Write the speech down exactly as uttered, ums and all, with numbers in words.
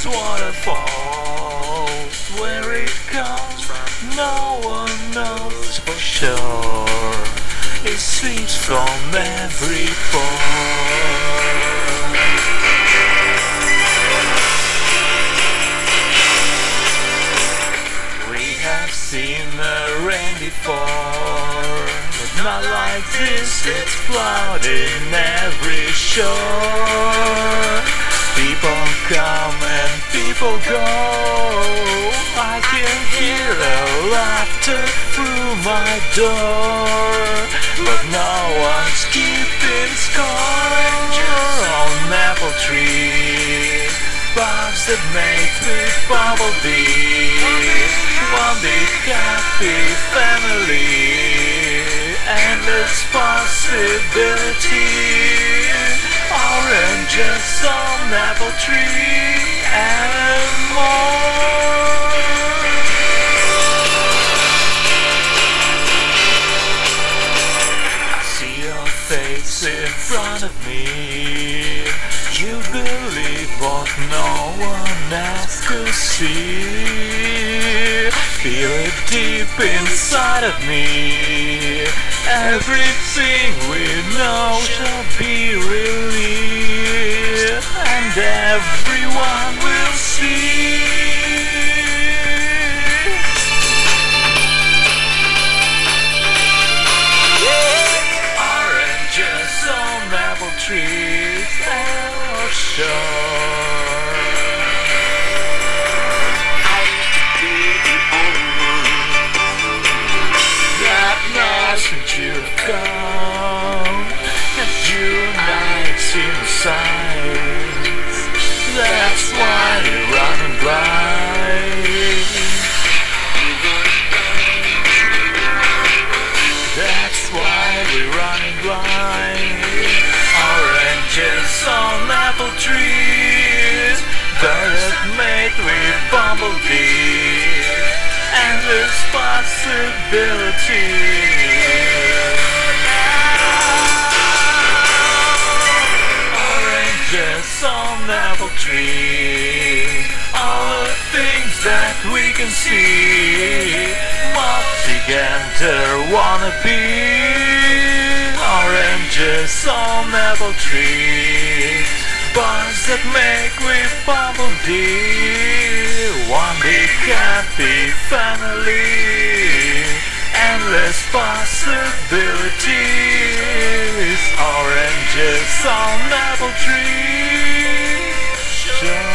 Endless waterfalls, where it comes from, no one knows for sure. It seems from every pore. We have seen the rain before, but not like this. It's flooding every shore. People come and people go. I can hear the laughter through my door, but no one's keeping score. On apple tree, bugs that make me bumblebee. One big happy family, endless possibility. Oranges on apple tree and more. I see your face in front of me. You believe what no one else could see. Feel it deep inside of me. Everything we know shall be released, and everyone will see. Yeah. Oranges on apple trees and shore. Since you've gone, and unites in silence. That's why you're running blind. That's why we're running blind. Oranges on apple trees, birds made with bumblebee. Endless possibility. On apple tree, all the things that we can see. Multi-gander wanna be. Oranges on apple tree, bugs that make with bumblebee. One big happy family, endless possibilities. Oranges on apple tree. Sure.